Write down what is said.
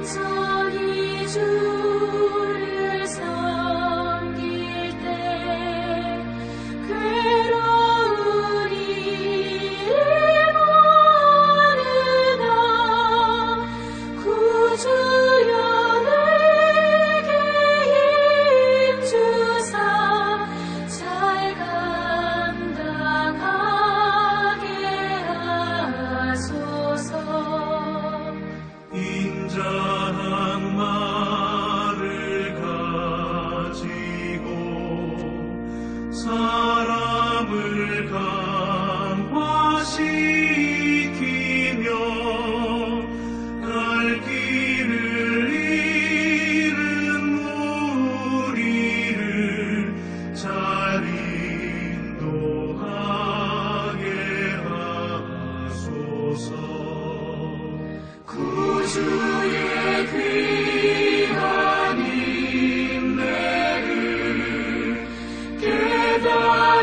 온전히 주를 섬길 때 괴로운 일을 모르나 구주여 내게 힘주사 잘 감당하게 하소서. 인자한 말을 가지고 사람을 감화시키며 갈 길을 잃은 무리를 잘 인도하게 하소서. 구주의 귀한 인내를 깨달아